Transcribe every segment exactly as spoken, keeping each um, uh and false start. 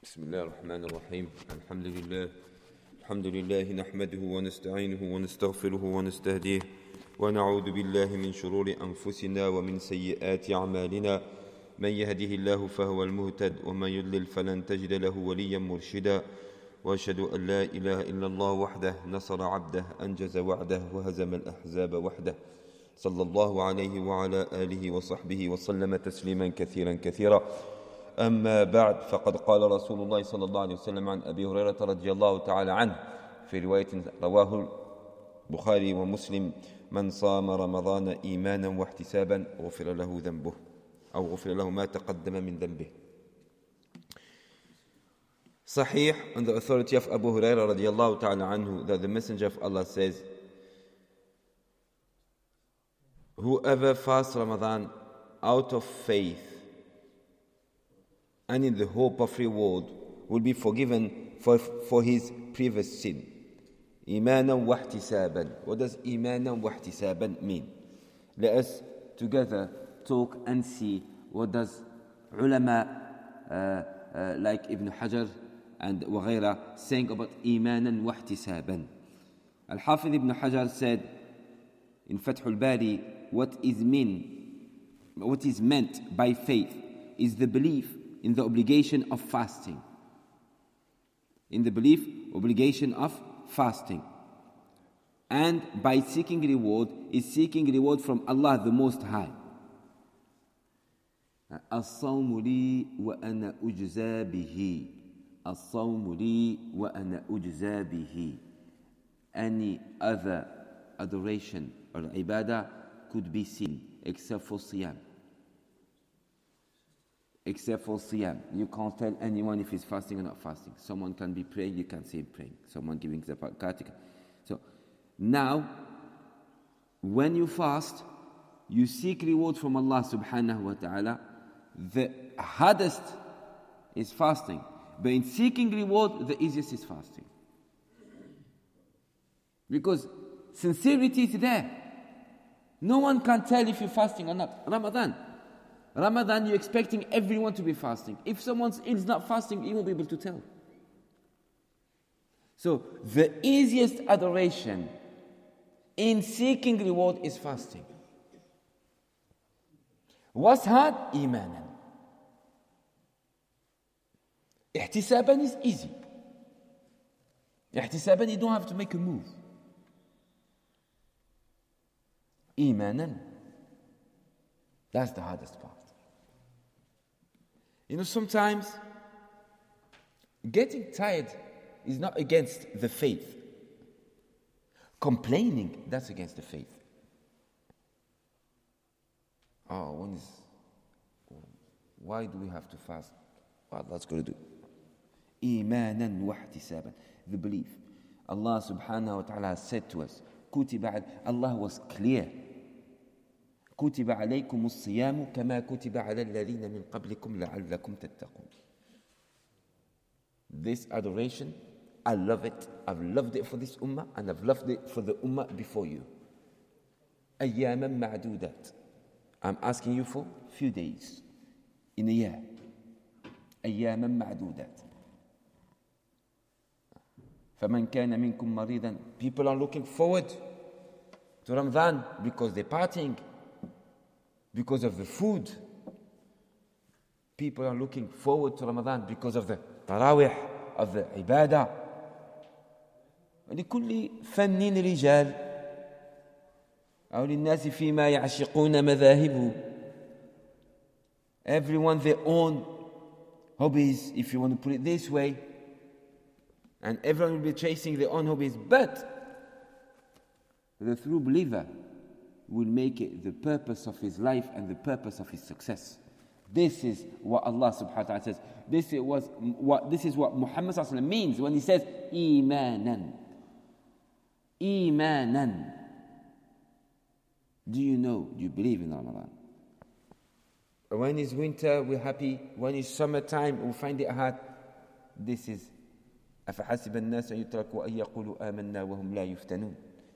بسم الله الرحمن الرحيم. الحمد لله الحمد لله نحمده ونستعينه ونستغفره ونستهديه ونعوذ بالله من شرور أنفسنا ومن سيئات أعمالنا. من يهده الله فهو المهتد ومن يضلل فلن تجد له وليا مرشدا. وأشهد أن لا إله إلا الله وحده نصر عبده أنجز وعده وهزم الأحزاب وحده. صلى الله عليه وعلى آله وصحبه وسلم تسليما كثيرا كثيرا. أما بعد، فقد قال رسول الله صلى الله عليه وسلم عن أبي هريرة رضي الله تعالى عنه في رواية رواه البخاري ومسلم: من صام رمضان إيمانا واحتسابا غفر له ذنبه أو غفر له ما تقدم من ذنبه. Sahih, on the authority of Abu Hurairah radiallahu ta'ala anhu, that the Messenger of Allah says, whoever fasts Ramadan out of faith and in the hope of reward will be forgiven for, for his previous sin. Imanan wa ihtisaban. What does imanan wa ihtisaban mean? Let us together talk and see what does ulama uh, uh, like Ibn Hajar and وغيرة saying about imanan wa ihtisaban. Al-Hafidh Ibn Hajar said in Fath al-Bari, what is mean, what is meant by faith is the belief in the obligation of fasting. In the belief, obligation of fasting. And by seeking reward is seeking reward from Allah the Most High. الصوم لي وأنا أجزى به. الصوم لي وأنا أجزى به. Any other adoration or ibadah could be seen except for siyam. Except for siyam. You can't tell anyone if he's fasting or not fasting. Someone can be praying, you can see him praying. Someone giving zakat. So now, when you fast, you seek reward from Allah subhanahu wa ta'ala. The hardest is fasting. But in seeking reward, the easiest is fasting. Because sincerity is there. No one can tell if you're fasting or not. Ramadan. Ramadan, you're expecting everyone to be fasting. If someone is not fasting, you won't be able to tell. So, the easiest adoration in seeking reward is fasting. What's hard? Imanan. Ihtisaban is easy. Ihtisaban, you don't have to make a move. Imanan, that's the hardest part. You know, sometimes getting tired is not against the faith. Complaining, that's against the faith. Oh, when is, why do we have to fast? What Allah's going to do. Imanan wa ihtisaban. The belief. Allah subhanahu wa ta'ala has said to us, Kutiba, Allah was clear. كتب عليكم الصيام كما كتب على الذين من قبلكم لعلكم تتقون. This adoration, I love it. I've loved it for this ummah and I've loved it for the ummah before you. أياما معدودات. I'm asking you for a few days in a year. أياما معدودات. فمن كان منكم مريضا. People are looking forward to Ramadan because they're partying. Because of the food. People are looking forward to Ramadan because of the tarawih, of the ibadah. ولكل فن رجال أو للناس فيما يعشقون مذاهب. Everyone their own hobbies, if you want to put it this way. And everyone will be chasing their own hobbies. But the true believer will make it the purpose of his life and the purpose of his success. This is what Allah subhanahu wa ta'ala says. This is what, what, this is what Muhammad sallallahu alaihi wasallam means when he says, Imanan. Imanan. Do you know, do you believe in Ramadan? When it's winter, we're happy. When it's summertime, we find it hard. This is, أَفَحَسِبَ النَّاسَ أَن يُتْرَكُوا أَن يَقُولُوا آمَنَّا وَهُمْ لَا يُفْتَنُونَ.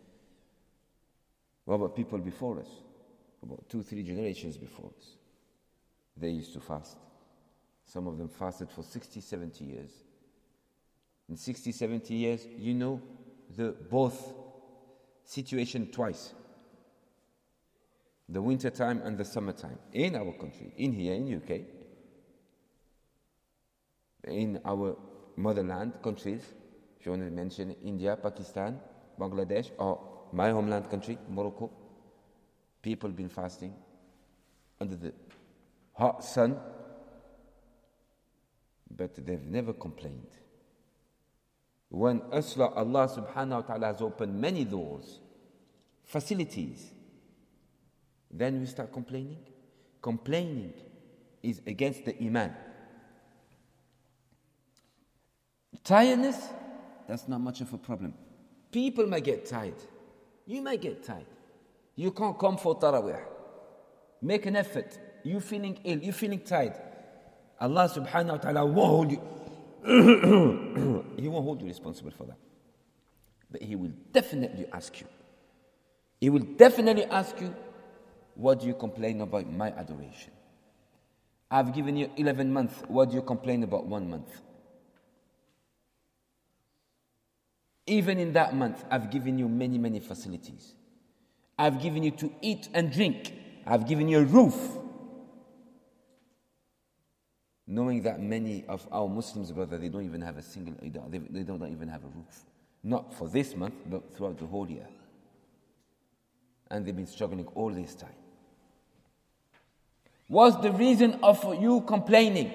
What about people before us? About two, three generations before us? They used to fast. Some of them fasted for sixty, seventy years. In sixty, seventy years, you know the both situation twice. The winter time and the summer time. In our country, in here, in U K. In our motherland countries, if you want to mention India, Pakistan, Bangladesh, or my homeland country, Morocco, people been fasting under the hot sun, but they've never complained. When Allah subhanahu wa ta'ala has opened many doors, facilities, then we start complaining. Complaining is against the iman. Tiredness, that's not much of a problem. People might get tired. You might get tired. You can't come for Taraweeh. Make an effort. You're feeling ill. You're feeling tired. Allah subhanahu wa ta'ala won't hold you. He won't hold you responsible for that. But He will definitely ask you. He will definitely ask you, what do you complain about my adoration? I've given you eleven months. What do you complain about one month? Even in that month, I've given you many, many facilities. I've given you to eat and drink. I've given you a roof. Knowing that many of our Muslims, brother, they don't even have a single, they don't, they don't even have a roof. Not for this month, but throughout the whole year. And they've been struggling all this time. What's the reason of you complaining?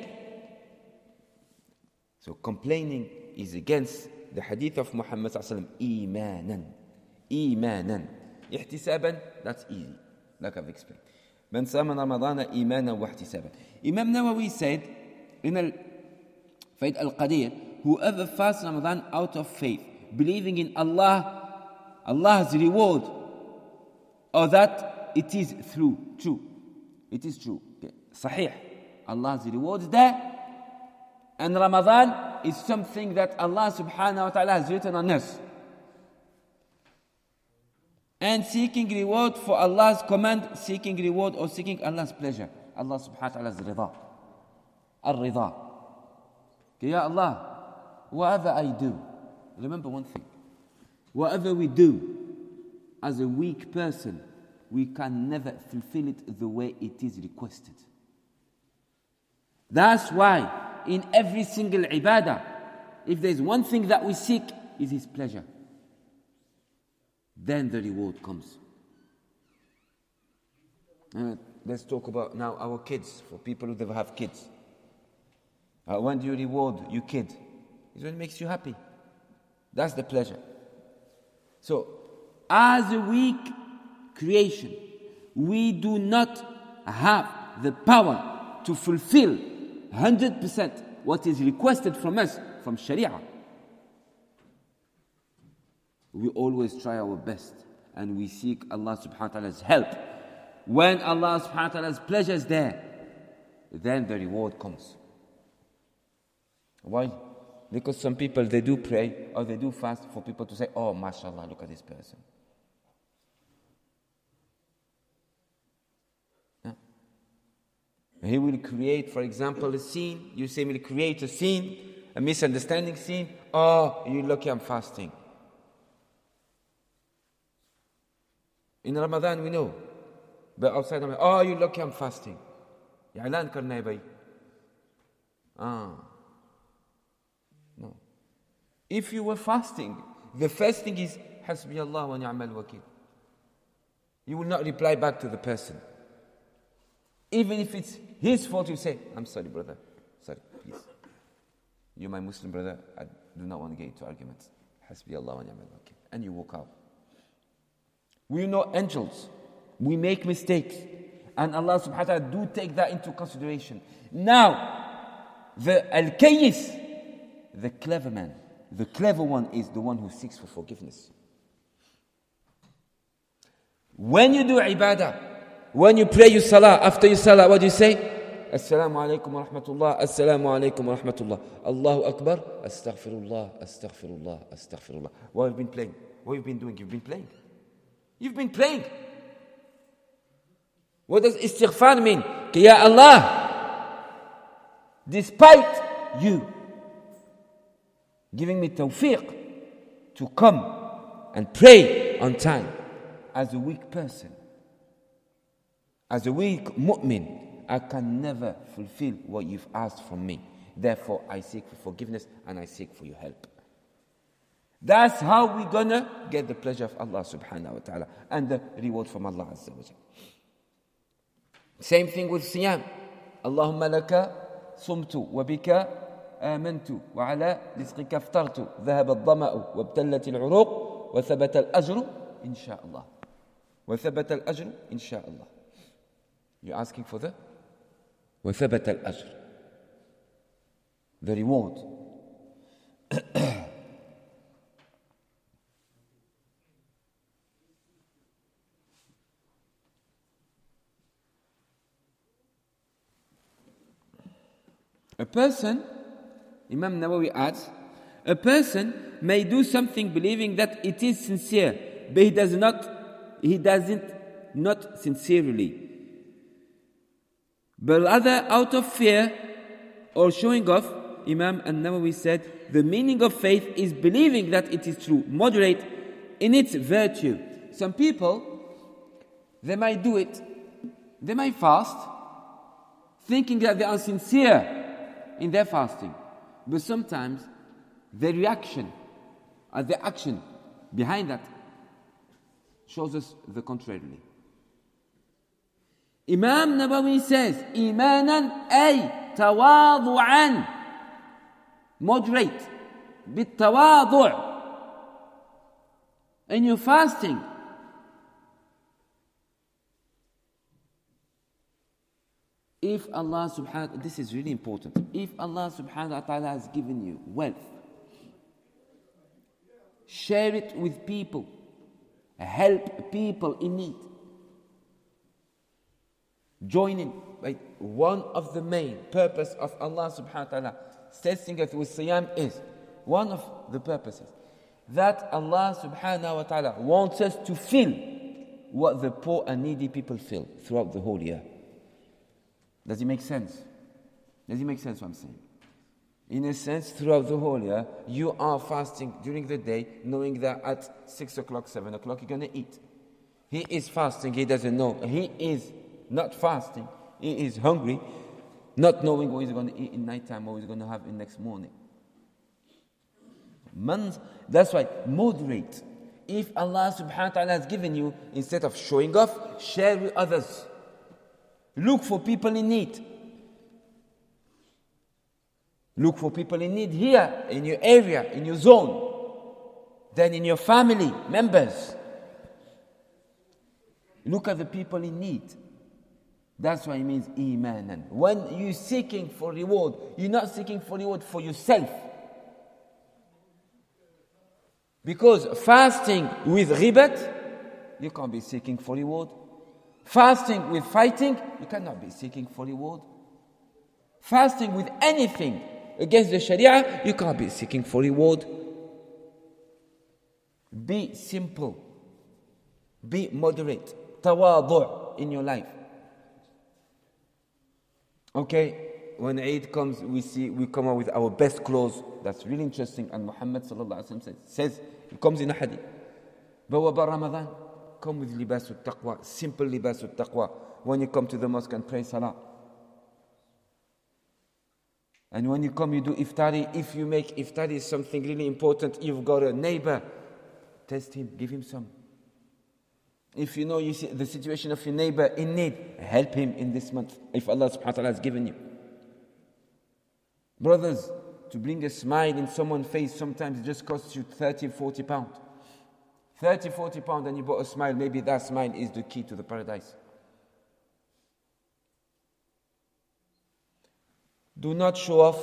So complaining is against the hadith of Muhammad sallallahu alaihi wasallam, imanan, imanan. Ihtisaban, that's easy, like I've explained. Man sama Ramadana imanan wa ihtisaban. Imam Nawawi said in al-Faid al-Qadir, whoever fasts Ramadan out of faith, believing in Allah, Allah's reward, or that it is through, true. It is true. Okay. Sahih. Allah's reward is there. And Ramadan is something that Allah subhanahu wa ta'ala has written on us. And seeking reward for Allah's command, seeking reward or seeking Allah's pleasure. Allah subhanahu wa ta'ala's rida. Al-rida. Okay, Ya Allah, whatever I do, remember one thing. Whatever we do, as a weak person, we can never fulfill it the way it is requested. That's why in every single ibadah, if there's one thing that we seek, is His pleasure. Then the reward comes. Uh, let's talk about now our kids, for people who have kids. Uh, when do you reward your kid? It's when it makes you happy. That's the pleasure. So, as a weak creation, we do not have the power to fulfill one hundred percent what is requested from us from Sharia. We always try our best and we seek Allah subhanahu wa ta'ala's help. When Allah subhanahu wa ta'ala's pleasure is there, then the reward comes. Why? Because some people, they do pray or they do fast for people to say, oh, mashallah, look at this person. Yeah. He will create, for example, a scene. You say, will create a scene, a misunderstanding scene. Oh, you're lucky I'm fasting. In Ramadan, we know. But outside Ramadan, oh, you're lucky I'm fasting. I'lan karna hai bhai. Ah. No. If you were fasting, the first thing is, Hasbi Allah wa ni'mal wakil. You will not reply back to the person. Even if it's his fault, you say, I'm sorry, brother. Sorry, please. You're my Muslim brother. I do not want to get into arguments. Hasbi Allah wa ni'mal wakil. And you walk out. We know angels. We make mistakes. And Allah subhanahu wa ta'ala do take that into consideration. Now, the al-kayyis, the clever man, the clever one is the one who seeks for forgiveness. When you do ibadah, when you pray your salah, after your salah, what do you say? Assalamu alaikum wa rahmatullah, assalamu alaikum wa rahmatullah. Allahu Akbar, astaghfirullah, astaghfirullah, astaghfirullah. What have you been playing? What have you been doing? You've been playing. You've been praying. What does istighfar mean? Ya Allah, despite you giving me tawfiq to come and pray on time. As a weak person, as a weak mu'min, I can never fulfill what you've asked from me. Therefore, I seek for forgiveness and I seek for your help. That's how we're gonna get the pleasure of Allah subhanahu wa ta'ala and the reward from Allah azza wa jalla. Same thing with siyam. Allahumma laka sumtu wa bika amantu wa ala rizqika aftartu dhahaba ad-dama'u wa ibtallat al-'uruq wa thabata al-ajru insha'Allah. Wa thabata al-ajru insha'Allah. You're asking for the wa thabata al-ajr, the reward. A person, Imam Nawawi adds, a person may do something believing that it is sincere, but he does not, he doesn't, not sincerely, but rather out of fear or showing off. Imam An-Nawawi said, the meaning of faith is believing that it is true, moderate in its virtue. Some people, they might do it, they might fast, thinking that they are sincere in their fasting, but sometimes the reaction or the action behind that shows us the contrary. Imam Nawawi says, imanan ay tawadu'an, moderate, bit-tawadu', in your fasting. If Allah subhanahu, this is really important, if Allah subhanahu wa ta'ala has given you wealth, share it with people, help people in need. Join in. Right? One of the main purpose of Allah subhanahu wa ta'ala testing us with siyam is, one of the purposes, that Allah subhanahu wa ta'ala wants us to feel what the poor and needy people feel throughout the whole year. Does it make sense? Does it make sense what I'm saying? In a sense, throughout the whole year, you are fasting during the day, knowing that at six o'clock, seven o'clock, you're going to eat. He is fasting, he doesn't know. He is not fasting, he is hungry, not knowing what he's going to eat in nighttime or what he's going to have in next morning. Man, that's why, moderate. If Allah subhanahu wa ta'ala has given you, instead of showing off, share with others. Look for people in need. Look for people in need here, in your area, in your zone, then in your family members. Look at the people in need. That's what it means, imanan. When you're seeking for reward, you're not seeking for reward for yourself. Because fasting with ribat, you can't be seeking for reward. Fasting with fighting, you cannot be seeking for reward. Fasting with anything against the Sharia, you can't be seeking for reward. Be simple. Be moderate. Tawadu' in your life. Okay, when Eid comes, we see we come out with our best clothes. That's really interesting. And Muhammad sallallahu alaihi wasallam says, it comes in a hadith. Bawaba Ramadan, come with libasul taqwa, simple libasul taqwa. When you come to the mosque and pray salah. And when you come, you do iftari. If you make iftari something really important, you've got a neighbor, test him, give him some. If you know you see the situation of your neighbor in need, help him in this month, if Allah subhanahu wa ta'ala has given you. Brothers, to bring a smile in someone's face, sometimes it just costs you thirty, forty pounds. thirty, forty pounds and you bought a smile, maybe that smile is the key to the paradise. Do not show off.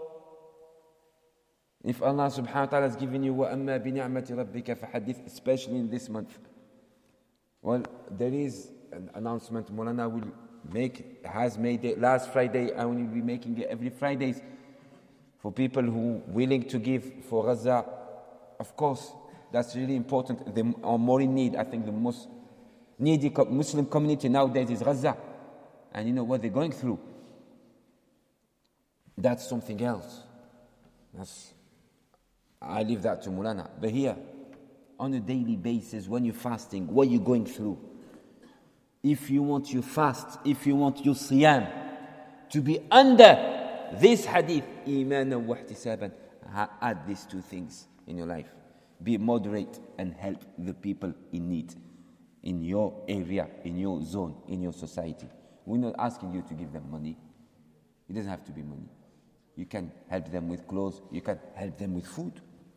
If Allah subhanahu wa ta'ala has given you وَأَمَّا بِنِعْمَةِ رَبِّكَ فَحَدِّثْ, especially in this month. Well, there is an announcement Maulana will make, has made it last Friday, and we will be making it every Fridays for people who are willing to give for Gaza. Of course, that's really important. They are more in need. I think the most needy Muslim community nowadays is Gaza. And you know what they're going through. That's something else. That's, I leave that to Mulana. But here, on a daily basis, when you're fasting, what are you going through? If you want your fast, if you want your siyam to be under this hadith, imanan wa ihtisaban, add these two things in your life. Be moderate and help the people in need, in your area, in your zone, in your society. We're not asking you to give them money. It doesn't have to be money. You can help them with clothes. You can help them with food.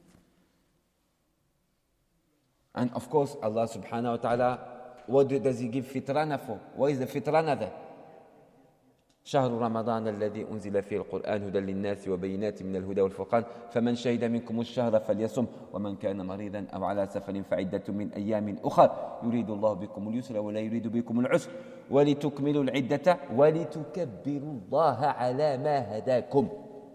And of course, Allah subhanahu wa ta'ala, what does He give fitrana for? What is the fitrana there? شهر رمضان الذي أنزل فيه القرآن هدى للناس وبينات من الهدى والفرقان فمن شهد منكم الشهر فليصم ومن كان مريضا أو على سفر فعدة من أيام أخر يريد الله بكم اليسر ولا يريد بكم العسر ولتكملوا العدة ولتكبروا الله على ما هداكم.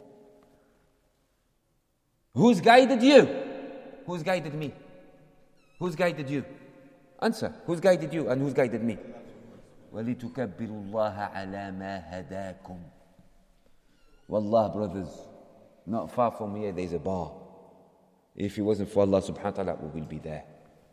Who's guided you? Who's guided me? Who's guided you? Answer. Who's guided you and who's guided me? وَلِتُكَبِّرُوا اللَّهَ عَلَى مَا هَدَاكُمْ. Wallah, brothers, not far from here there's a bar. If it wasn't for Allah subhanahu wa ta'ala, we will be there.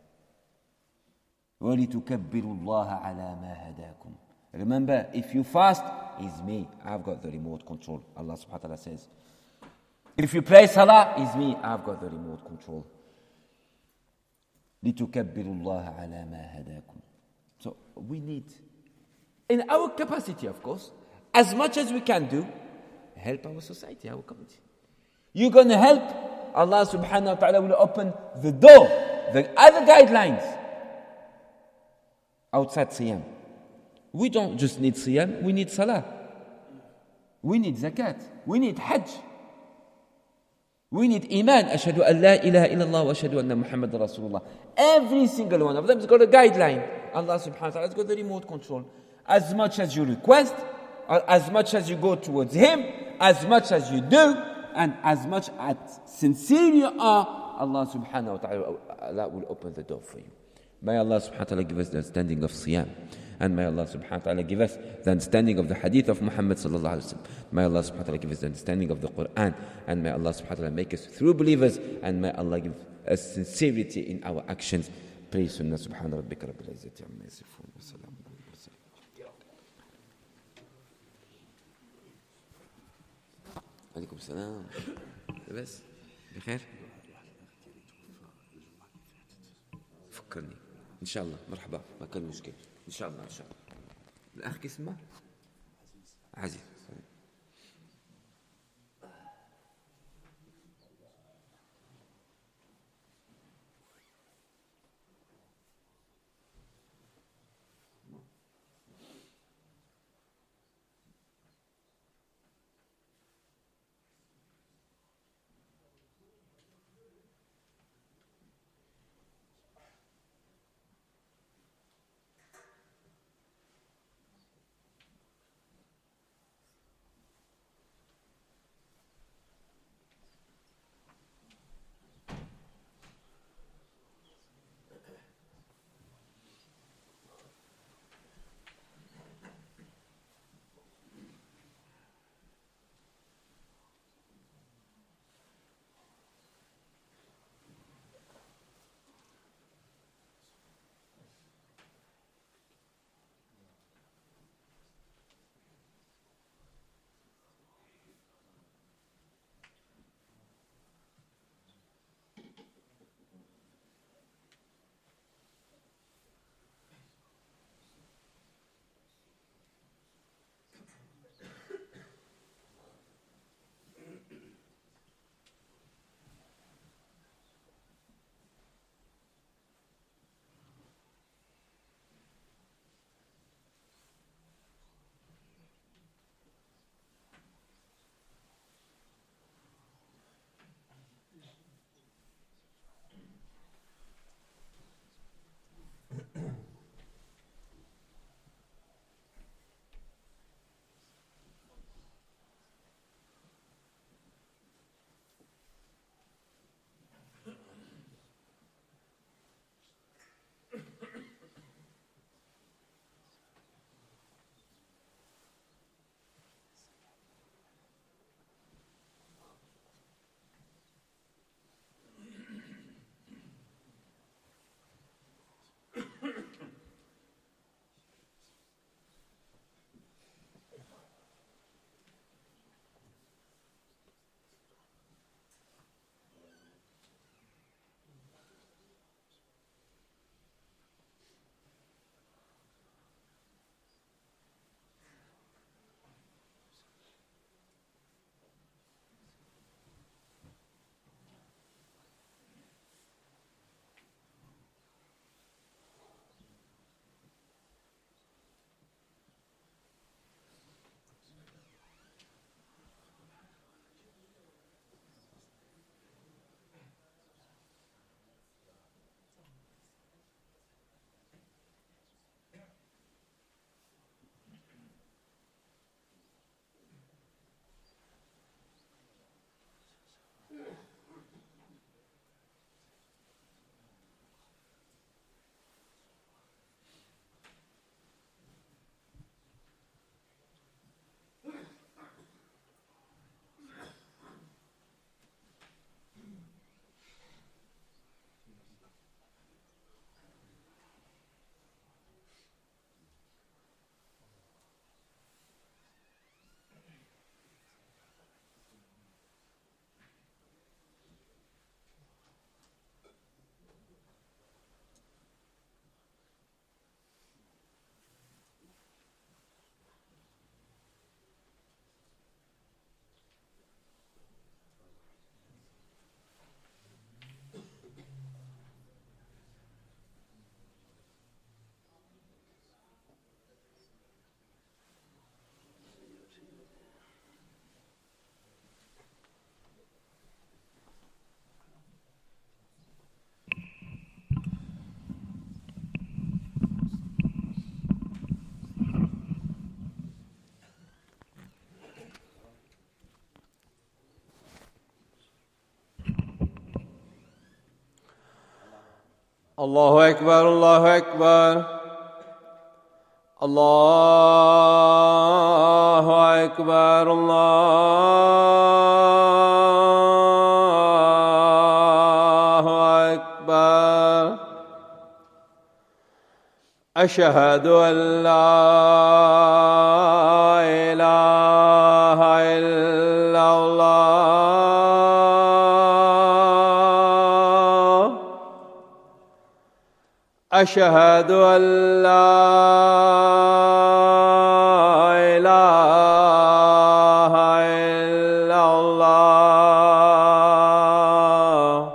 وَلِتُكَبِّرُوا اللَّهَ عَلَى مَا هَدَاكُمْ. Remember, if you fast, it's me. I've got the remote control. Allah subhanahu wa ta'ala says. If you pray salah, it's me. I've got the remote control. لِتُكَبِّرُوا اللَّهَ عَلَى مَا هَدَاكُمْ. So we need, in our capacity, of course, as much as we can do, help our society, our community. You're going to help, Allah subhanahu wa ta'ala will open the door, the other guidelines outside Siyam. We don't just need Siyam, we need Salah. We need Zakat. We need Hajj. We need Iman. Ashhadu an la ilaha illallah wa ashhadu anna Muhammad Rasulullah. Every single one of them has got a guideline. Allah subhanahu wa ta'ala has got the remote control. As much as you request, or as much as you go towards Him, as much as you do, and as much as sincere you are, Allah subhanahu wa ta'ala will open the door for you. May Allah subhanahu wa ta'ala give us the understanding of Siyam. And may Allah subhanahu wa ta'ala give us the understanding of the hadith of Muhammad sallallahu alayhi wa sallam. May Allah subhanahu wa ta'ala give us the understanding of the Quran. And may Allah subhanahu wa ta'ala make us true believers. And may Allah give us sincerity in our actions. Praise Sunnah subhana rabbika rabbil izzati amma yasifun wa salamun ala al-mursalin. عليكم السلام. بس بخير. فكرني إن شاء الله. مرحبا ما كان مشكلة. إن شاء الله إن شاء الله. الأخ اسمه عزيز. الله أكبر الله أكبر الله أكبر الله أكبر أشهد أن لا إله إلا الله أشهد أن لا إله إلا الله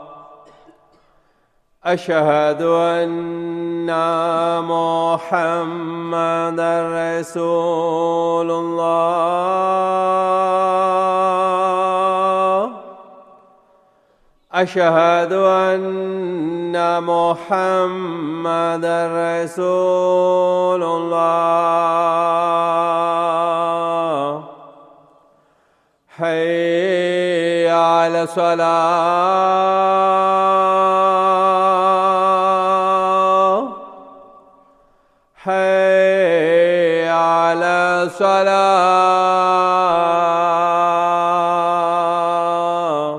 أشهد أن محمدا رسول الله أشهد أن محمدا رسول الله حي على الصلاة حي على الصلاة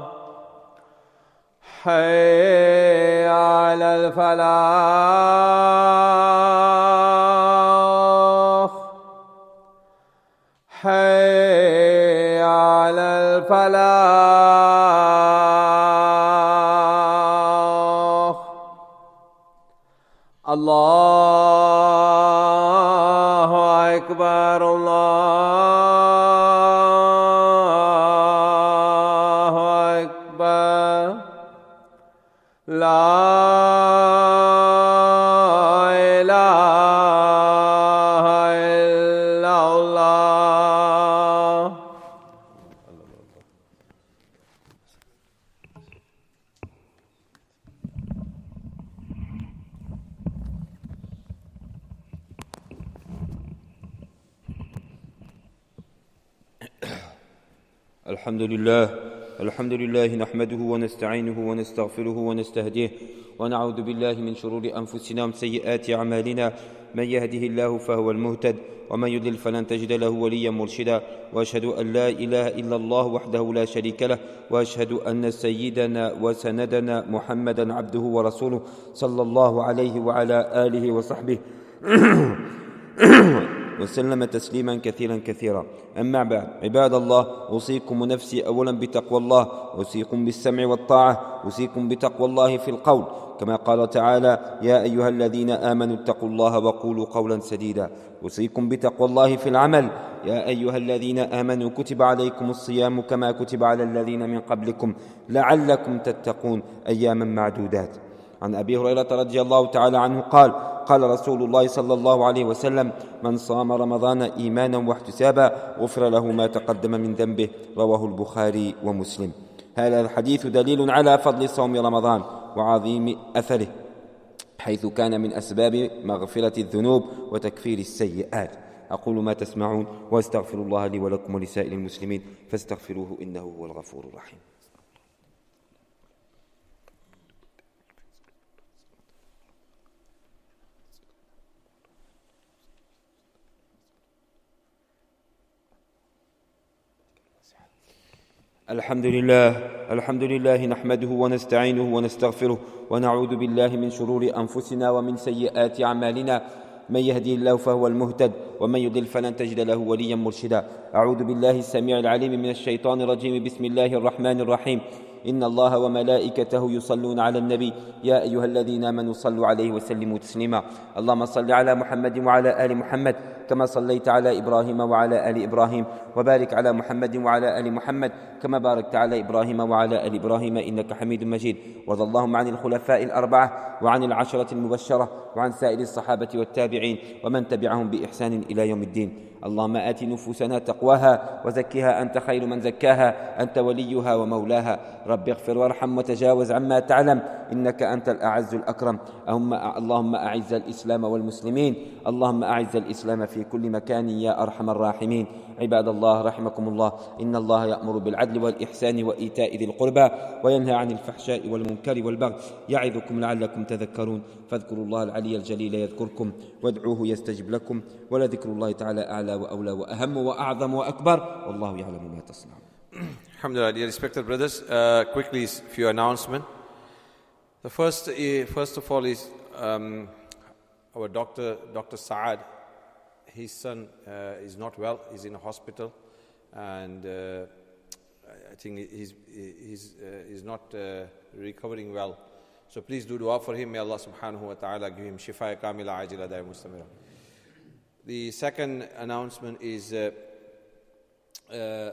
حي على الفلاح حي على الفلاح الله أكبر الله أكبر لا إله إلا الله. الحمد لله الحمد لله نحمده ونستعينه ونستغفره ونستهديه ونعوذ بالله من شرور أنفسنا ومن سيئات أعمالنا من يهده الله فهو المهتد ومن يضلل فلن تجد له وليا مرشدا وأشهد أن لا إله إلا الله وحده لا شريك له وأشهد أن سيدنا وسندنا محمدا عبده ورسوله صلى الله عليه وعلى آله وصحبه وسلم تسليما كثيرا كثيرا. أما بعد، عباد الله، أوصيكم ونفسي أولا بتقوى الله، أوصيكم بالسمع والطاعة، أوصيكم بتقوى الله في القول كما قال تعالى: يا أيها الذين آمنوا اتقوا الله وقولوا قولا سديدا. أوصيكم بتقوى الله في العمل، يا أيها الذين آمنوا كتب عليكم الصيام كما كتب على الذين من قبلكم لعلكم تتقون أياما معدودات. عن أبي هريرة رضي الله تعالى عنه قال: قال رسول الله صلى الله عليه وسلم: من صام رمضان إيمانا واحتسابا غفر له ما تقدم من ذنبه. رواه البخاري ومسلم. هذا الحديث دليل على فضل صوم رمضان وعظيم أثره، حيث كان من أسباب مغفرة الذنوب وتكفير السيئات. أقول ما تسمعون وأستغفر الله لي ولكم ولسائر المسلمين فاستغفروه إنه هو الغفور الرحيم. الحمد لله الحمد لله نحمده ونستعينه ونستغفره ونعوذ بالله من شرور أنفسنا ومن سيئات أعمالنا. من يهدي الله فهو المهتد ومن يضلل فلن تجد له وليا مرشدا. أعوذ بالله السميع العليم من الشيطان الرجيم. بسم الله الرحمن الرحيم. إن الله وملائكته يصلون على النبي يا أيها الذين آمنوا صلوا عليه وسلموا تسليما. اللهم صل على محمد وعلى آل محمد كما صليت على إبراهيم وعلى آل إبراهيم، وبارك على محمد وعلى آل محمد كما باركت على إبراهيم وعلى آل إبراهيم إنك حميد مجيد. وارض اللهم عن الخلفاء الأربعة وعن العشرة المبشرة وعن سائر الصحابة والتابعين ومن تبعهم بإحسان إلى يوم الدين. اللهم آت نفوسنا تقواها وزكها أنت خير من زكاها أنت وليها ومولاها. رب اغفر وارحم وتجاوز عما تعلم إنك أنت الأعز الأكرم. اللهم أعز الإسلام والمسلمين، اللهم أعز الإسلام في كل مكان يا أرحم الراحمين. عباد الله رحمكم الله، إن الله يأمر بالعدل والإحسان وإيتاء ذي القربى وينهى عن الفحشاء والمنكر والبغي يعظكم لعلكم تذكرون. فاذكروا الله العلي الجليل يذكركم وادعوه يستجب لكم، ولذكر الله تعالى أعلى وأولى وأهم وأعظم وأكبر، والله يعلم ما تصنعون. Alhamdulillah, dear respected brothers, uh, quickly a few announcements. The first, uh, first of all is um, our doctor, Doctor Saad. His son uh, is not well. He's in a hospital, and uh, I think he's he's uh, he's not uh, recovering well. So please do dua for him. May Allah subhanahu wa ta'ala give him shifa kamila ajila daim mustamira. The second announcement is, uh, uh,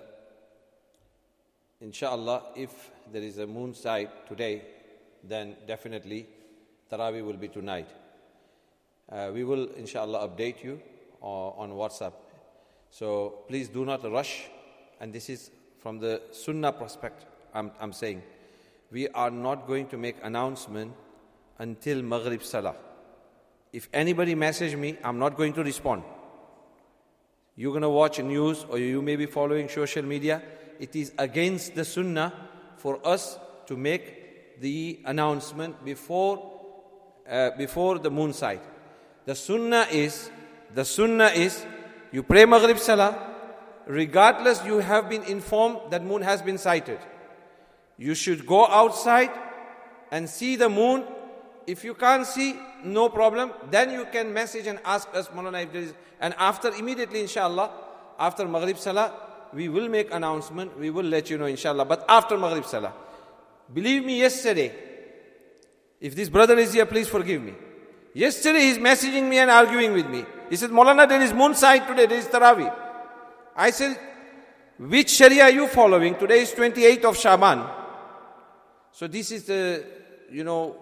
inshallah, if there is a moon sight today, then definitely Taraweeh will be tonight. Uh, we will, inshallah, update you uh, on WhatsApp. So please do not rush. And this is from the Sunnah prospect, I'm, I'm saying. We are not going to make announcement until Maghrib Salah. If anybody message me, I'm not going to respond. You're going to watch news or you may be following social media. It is against the Sunnah for us to make the announcement before uh, before the moon sight. The Sunnah is, the Sunnah is, you pray Maghrib Salah, regardless you have been informed that moon has been sighted. You should go outside and see the moon. If you can't see, no problem. Then you can message and ask us, Maulana, if there is. And after, immediately, inshallah, after Maghrib Salah, we will make announcement. We will let you know, inshallah. But after Maghrib Salah. Believe me, yesterday, if this brother is here, please forgive me. Yesterday, he's messaging me and arguing with me. He said, Maulana, there is moon sight today, there is Taraweeh. I said, which Sharia are you following? Today is twenty-eighth of Shaban. So this is the, you know,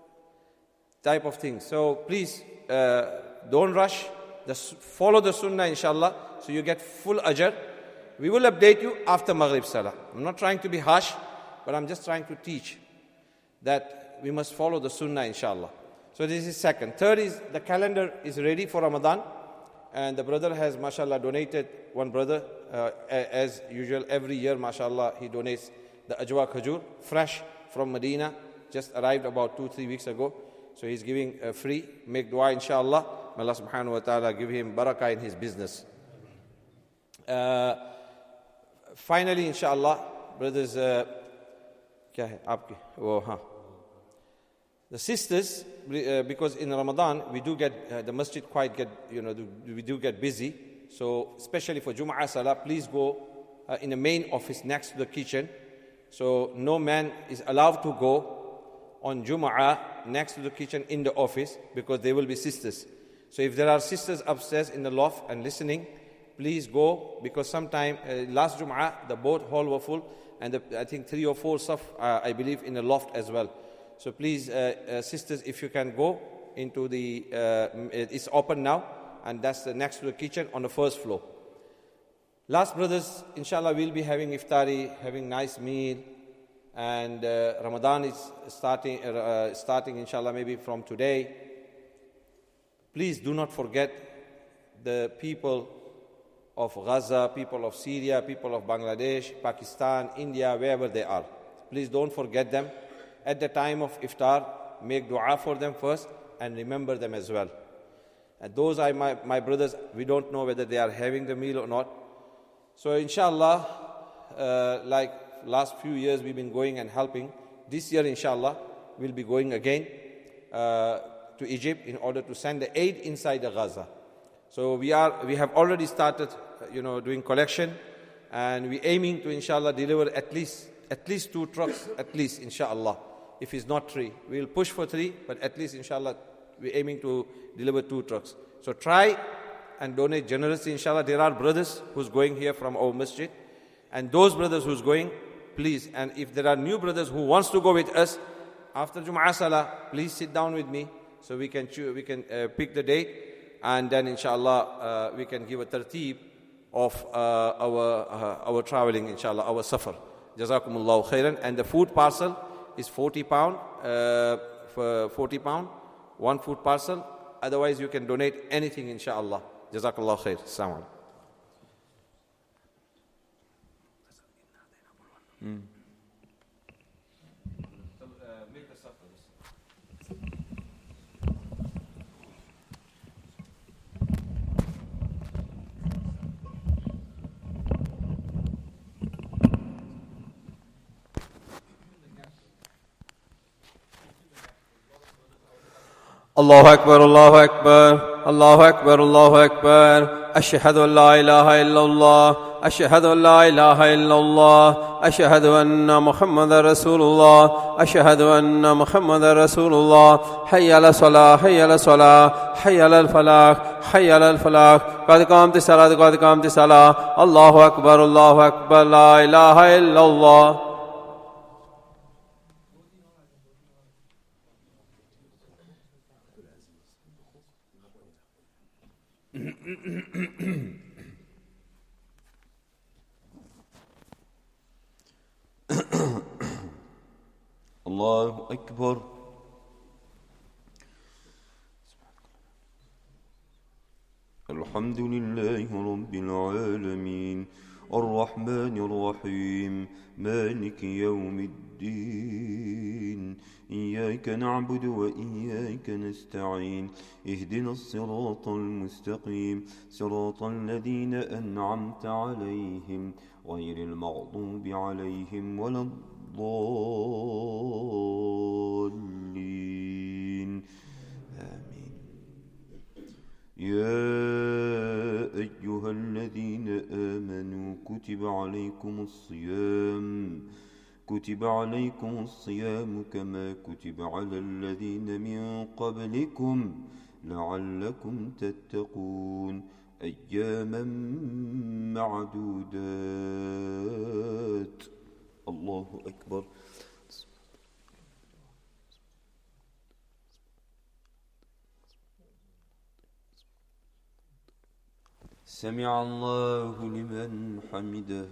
type of thing. So please, uh, don't rush. Just follow the Sunnah, inshallah, so you get full ajr. We will update you after Maghrib Salah. I'm not trying to be harsh, but I'm just trying to teach that we must follow the Sunnah, inshallah. So this is second. Third is, the calendar is ready for Ramadan. And the brother has, mashallah, donated, one brother, uh, as usual, every year, mashallah, he donates the Ajwa Khajur, fresh from Medina, just arrived about two, three weeks ago. So he's giving uh, free. Make dua, inshallah. May Allah subhanahu wa ta'ala give him barakah in his business. Uh, finally, inshallah, brothers, uh, kya hai, aapki? Oh, huh. The sisters, uh, because in Ramadan, we do get, uh, the masjid quite get, you know, we do get busy. So, especially for Jum'ah Salah, please go uh, in the main office next to the kitchen. So, no man is allowed to go on Jum'ah next to the kitchen in the office because there will be sisters. So, if there are sisters upstairs in the loft and listening, please go, because sometime, uh, last Jum'ah, the both hall were full, and the, I think three or four saf, uh, I believe, in the loft as well. So please, uh, uh, sisters, if you can go into the, uh, it's open now, and that's the next to the kitchen on the first floor. Last, brothers, inshallah, we'll be having iftari, having nice meal, and uh, Ramadan is starting, uh, starting, inshallah, maybe from today. Please do not forget the people of Gaza, people of Syria, people of Bangladesh, Pakistan, India, wherever they are. Please don't forget them. At the time of iftar, make dua for them first and remember them as well. And those are my, my brothers. We don't know whether they are having the meal or not. So inshallah, uh, like last few years we've been going and helping. This year, inshallah, we'll be going again uh, to Egypt in order to send the aid inside the Gaza. So we are, we have already started, you know, doing collection, and we're aiming to, inshallah, deliver at least at least two trucks, at least, inshallah. If it's not three, we'll push for three, but at least, inshallah, we're aiming to deliver two trucks. So try and donate generously, inshallah. There are brothers who's going here from our masjid, and those brothers who's going, please, and if there are new brothers who wants to go with us, after Jum'ah Salah, please sit down with me, so we can choose, we can uh, pick the date, and then, inshallah, uh, we can give a tartib of uh, our uh, our traveling, inshallah, our safar. Jazakumullahu khairan. And the food parcel is forty pound, uh, for forty pound, one food parcel. Otherwise, you can donate anything, inshallah. Jazakallahu khair. Assalamu alaikum. Mm. الله أكبر الله أكبر الله أكبر الله أكبر أشهد أن لا إله إلا الله أشهد أن لا إله إلا الله أشهد أن محمد رسول الله أشهد أن محمد رسول الله حي على الصلاة حي على الصلاة حي على الفلاح حي على الفلاح قد قامت الصلاة قد قامت الصلاة الله أكبر الله أكبر لا إله إلا الله. الله أكبر. الحمد لله رب العالمين الرحمن الرحيم مالك يوم الدين إياك نعبد وإياك نستعين اهدنا الصراط المستقيم صراط الذين أنعمت عليهم غير المغضوب عليهم ولا الضالين آمين. يا أيها الذين آمنوا كتب عليكم الصيام كتب عليكم الصيام كما كتب على الذين من قبلكم لعلكم تتقون أياما معدودات. الله أكبر. سمع الله لمن حمده.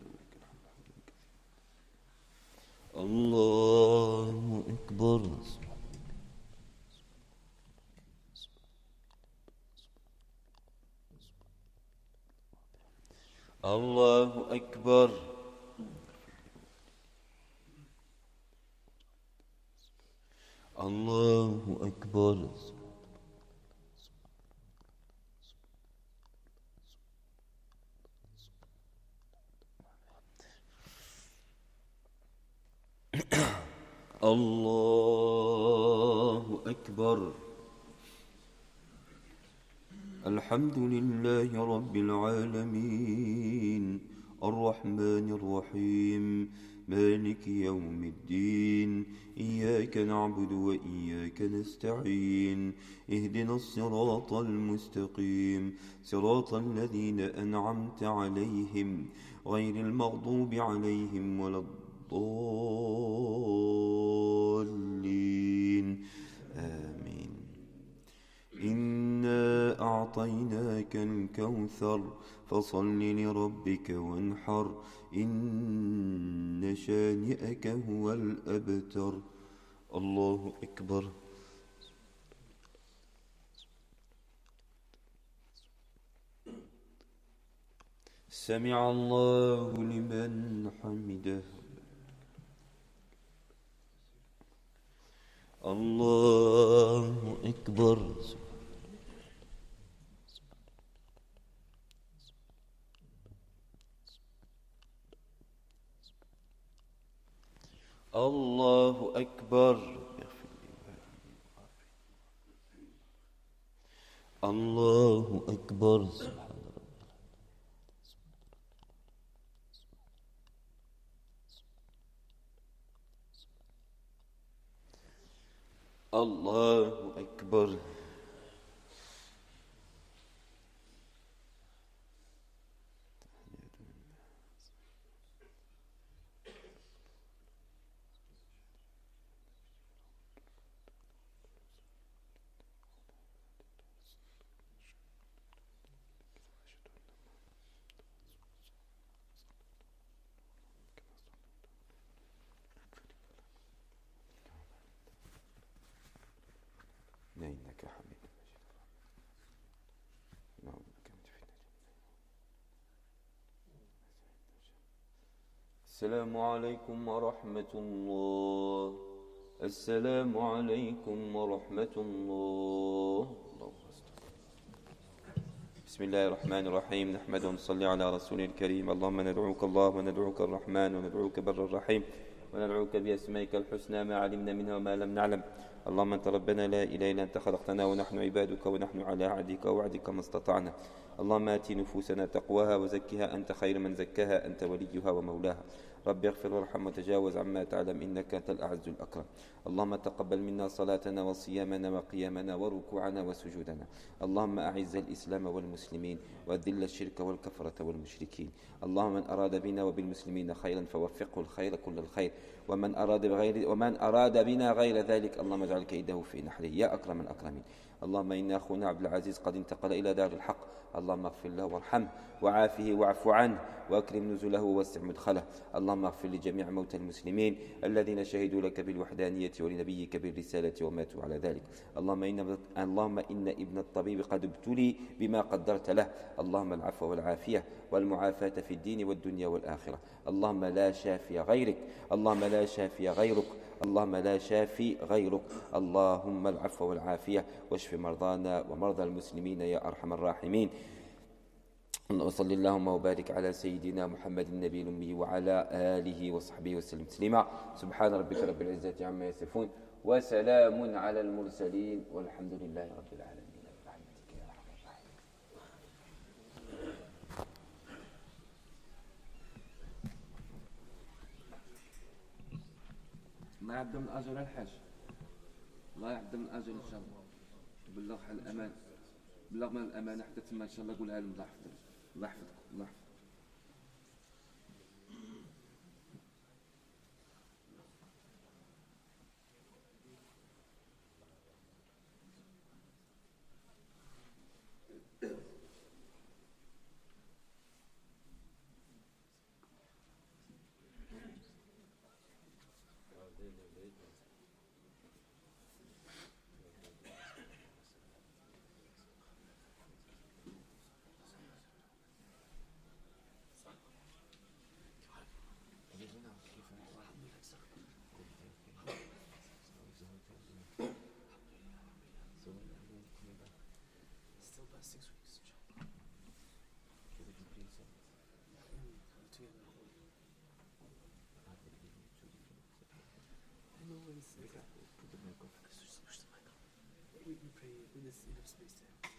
الله أكبر. الله أكبر. الله أكبر. الله أكبر. الحمد لله رب العالمين الرحمن الرحيم مالك يوم الدين إياك نعبد وإياك نستعين اهدنا الصراط المستقيم صراط الذين أنعمت عليهم غير المغضوب عليهم ولا الضالين آمين. إنا أعطيناك الكوثر فصل لربك وانحر إن شانئك هو الأبتر. الله أكبر. سمع الله لمن حمده. الله أكبر. الله أكبر. الله أكبر. الله أكبر. السلام عليكم ورحمة الله. السلام عليكم ورحمة الله. بسم الله الرحمن الرحيم. نحمده ونصلي على رسوله الكريم. اللهم ندعوك الله وندعوك الرحمن وندعوك بر الرحيم وندعوك بأسمائك الحسنى ما علمنا منها وما لم نعلم. اللهم أنت ربنا لا إله إلا أنت خلقتنا ونحن عبادك ونحن على عهدك ووعدك ما استطعنا. اللهم آت نفوسنا تقواها وزكها أنت خير من زكاها أنت وليها ومولاها. رب اغفر وارحم وتجاوز عما تعلم إنك أنت الأعز الأكرم. اللهم تقبل منا صلاتنا وصيامنا وقيامنا وركوعنا وسجودنا. اللهم أعز الإسلام والمسلمين وذل الشرك والكفرة والمشركين. اللهم من أراد بنا وبالمسلمين خيرا فوفقه الخير كل الخير، ومن أراد بغير ومن أراد بنا غير ذلك اللهم اجعل كيده في نحره يا أكرم الأكرمين. اللهم إن أخونا عبد العزيز قد انتقل إلى دار الحق، اللهم اغفر له وارحمه وعافه واعف عنه وأكرم نزله ووسع مدخله. اللهم اغفر لجميع موتى المسلمين الذين شهدوا لك بالوحدانية ولنبيك بالرسالة وماتوا على ذلك. اللهم إن اللهم إن ابن الطبيب قد ابتلي بما قدرت له. اللهم العفو والعافية والمعافاة في الدين والدنيا والآخرة. اللهم لا شافي غيرك، اللهم لا شافي غيرك، اللهم لا شافي غيرك. اللهم العفو والعافية واشف مرضانا ومرضى المسلمين يا أرحم الراحمين. وصلى اللهم وبارك على سيدنا محمد النبي الأمي وعلى آله وصحبه وسلم تسليما. سبحان ربك رب العزة عما يصفون وسلام على المرسلين والحمد لله رب العالمين. برحمتك يا أرحم الراحمين. ما يعبد من أجر الحج، الله يعبد من أجر إن شاء الله. بلغ الأمان، بلغ من الأمانة حتى تما إن شاء الله. قولها لهم الله يحفظك، الله يحفظك، الله يحفظك. Six weeks. I know when it's like that. Put the mic on. We can pray with this enough space there.